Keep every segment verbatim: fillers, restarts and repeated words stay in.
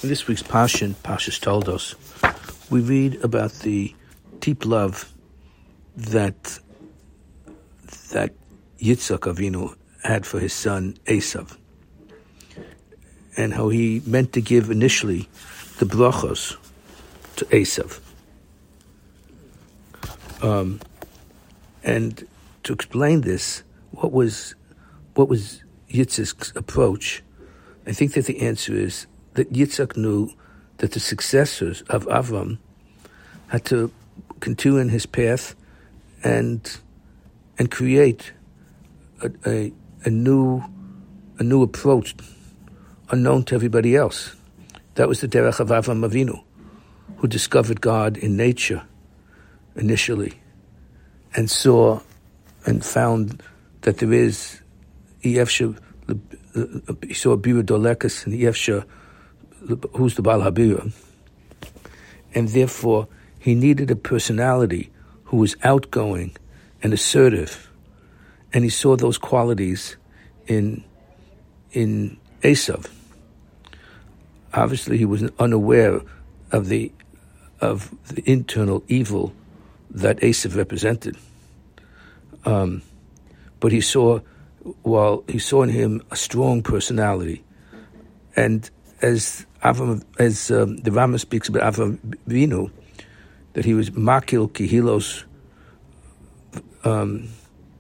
In this week's Parsha, Parshas Toldos, we read about the deep love that that Yitzchak Avinu had for his son Esav, and how he meant to give initially the brachos to Esav. Um, and to explain this, what was what was Yitzchak's approach? I think that the answer is that Yitzchak knew that the successors of Avram had to continue in his path and and create a, a, a new a new approach unknown to everybody else. That was the derech of Avram Avinu, who discovered God in nature initially, and saw and found that there is Yefsha, he saw Bira Dolekas and Yefsha, who's the Baal Habira, and therefore he needed a personality who was outgoing and assertive, and he saw those qualities in in Esav. Obviously, he was unaware of the of the internal evil that Esav represented, um, but he saw, while he saw in him a strong personality, and as Avram, as um, the Rama speaks about Avram Avinu, that he was makil kihilos, um,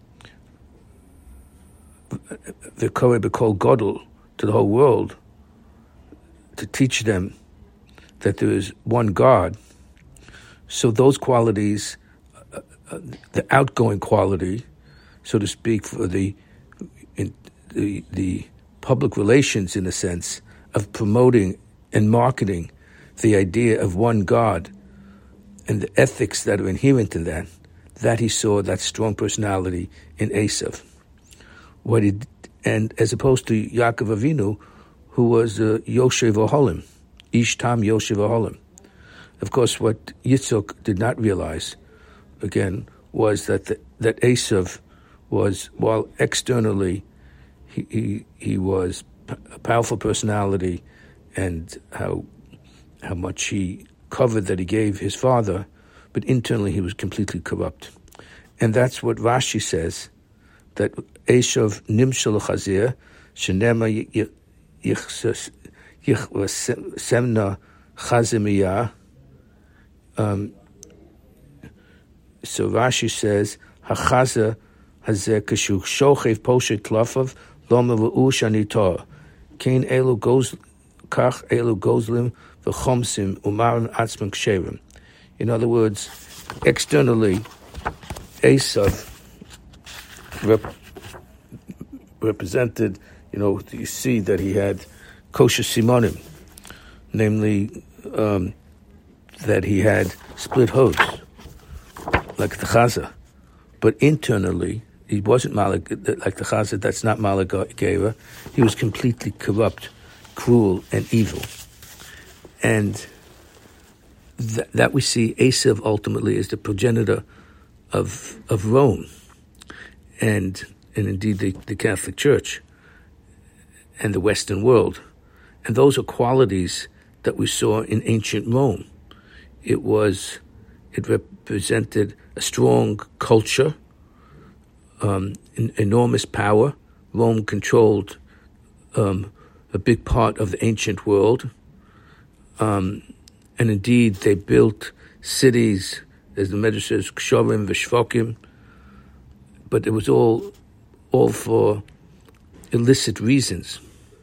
the Koreh B'Kol Godel, to the whole world, to teach them that there is one God. So those qualities, uh, uh, the outgoing quality, so to speak, for the in the the public relations, in a sense, of promoting and marketing the idea of one God and the ethics that are inherent in that, that he saw that strong personality in Esav. What he, and as opposed to Yaakov Avinu, who was uh, Yoshev Oholim, Ish Tam Yoshev Oholim. Of course, what Yitzchak did not realize, again, was that the, that Esav was, while externally he he, he was a powerful personality, and how how much he covered that he gave his father, but internally he was completely corrupt. And that's what Rashi says, that Esav nimshal chazir shenema yichsemna chazimiyah. Um, so Rashi says, hachaza hazeh kashu shochev poshet tlafav loma v'u shanitah. Kain elu goes kach elu gozlim v'chomsim umaran atzman ksherim. In other words, externally, Esav rep- represented, you know, you see that he had kosher simonim, namely um, that he had split hooves, like the Chaza. But internally, he wasn't Malik, like the Chaza, that's not Malik Gera. He was completely corrupt, cruel, and evil. And th- that we see Esav ultimately as the progenitor of of Rome, and and indeed the, the Catholic Church and the Western world. And those are qualities that we saw in ancient Rome. It was, it represented a strong culture, um, an enormous power. Rome controlled um, a big part of the ancient world. Um, and indeed, they built cities, as the Medrash says, Kshorim v'Shvokim, but it was all, all for illicit reasons.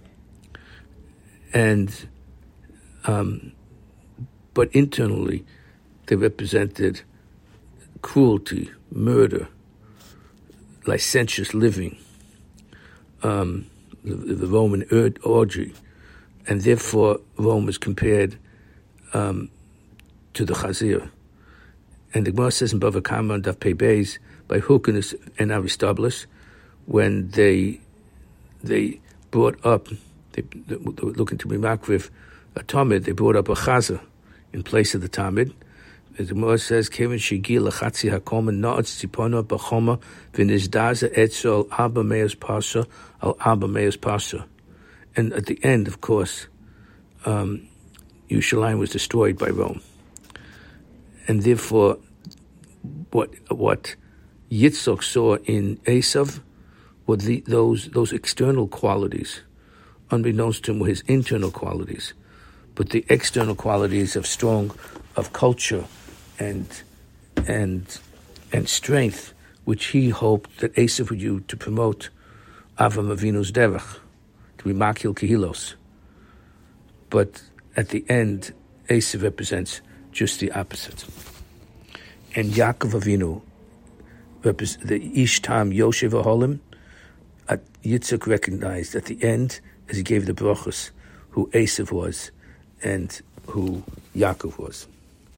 And, um, but internally, they represented cruelty, murder, licentious living, um, the, the Roman orgy, and therefore Rome was compared um, to the Chazir. And the Gemara says in Bava Kama and Daf Pei Beis, by Hyrcanus and Aristobulus, when they they brought up, they, they were looking to be makriv a Talmud, they brought up a Chaza in place of the Talmud. As the Gemara says, Kevin Shigi Lachatzi Hakoma Naatz Tzipona Bachoma Vinizdaza Etzel Abba Meos Pasha Al Abba Meos Pasha. And at the end, of course, um, Yerushalayim was destroyed by Rome. And therefore, what what Yitzchak saw in Esav were the, those those external qualities, unbeknownst to him, were his internal qualities. But the external qualities of strong, of culture, and and and strength, which he hoped that Esav would use to promote Avram Avinu's derech, to be makil kehilos. But at the end, Esav represents just the opposite. And Yaakov Avinu, the Ish Tam Yoshev Aholim, Yitzchak recognized at the end, as he gave the brachos, who Esav was and who Yaakov was.